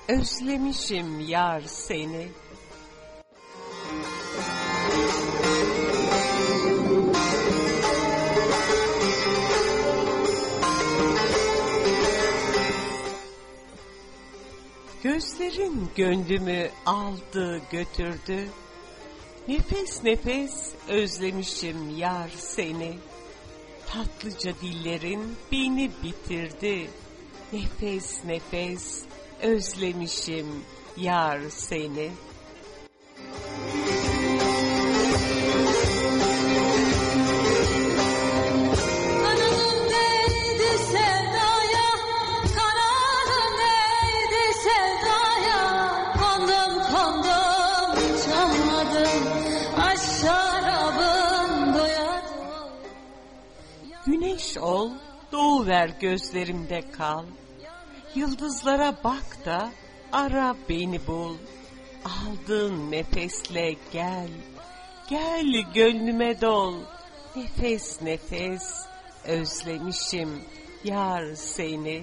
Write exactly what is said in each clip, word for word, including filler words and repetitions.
özlemişim yar seni. Gözlerin gönlümü aldı götürdü, nefes nefes özlemişim yar seni. Tatlıca dillerin beni bitirdi, nefes nefes özlemişim yar seni. Güneş ol, doğuver gözlerimde kal. Yıldızlara bak da ara beni bul. Aldığın nefesle gel, gel gönlüme dol. Nefes nefes özlemişim yar seni.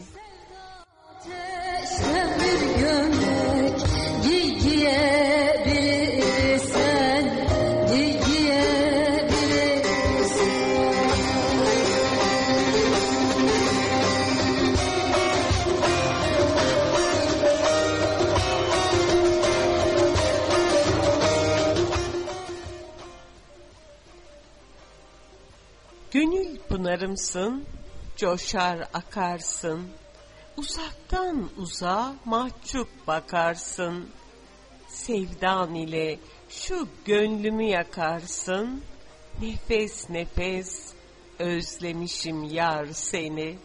Ateşten bir gömlek giy giyebilirsen, giy giyebilirsen. Gönül pınarımsın, coşar akarsın. Uzaktan uzağa mahcup bakarsın. Sevdan ile şu gönlümü yakarsın. Nefes nefes özlemişim yar seni.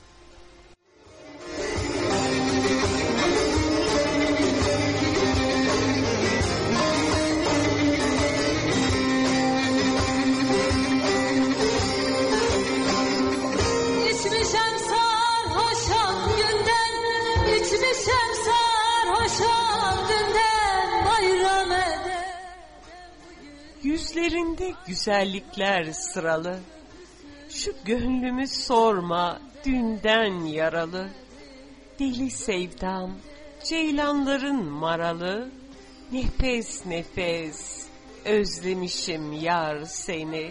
Yüzlerinde güzellikler sıralı, şu gönlümü sorma dünden yaralı. Deli sevdam, ceylanların maralı, nefes nefes özlemişim yar seni.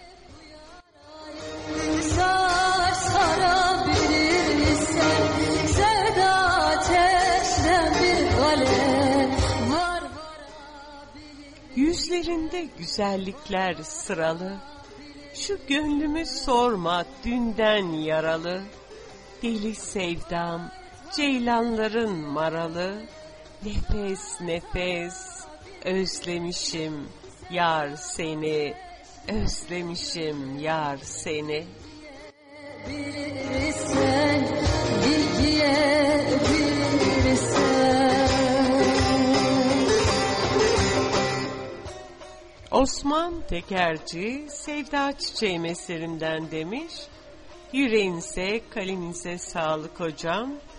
Sar sarabilirsen, sevda ateşten bir alev var. Yüzlerinde güzellikler sıralı, şu gönlümü sorma dünden yaralı. Deli sevdam, ceylanların maralı, nefes nefes özlemişim yar seni, özlemişim yar seni. Bilirsen, bilirsen. Osman Tekerci, Sevda Çiçeğim eserinden demiş. Yüreğinize, kalbinize sağlık hocam.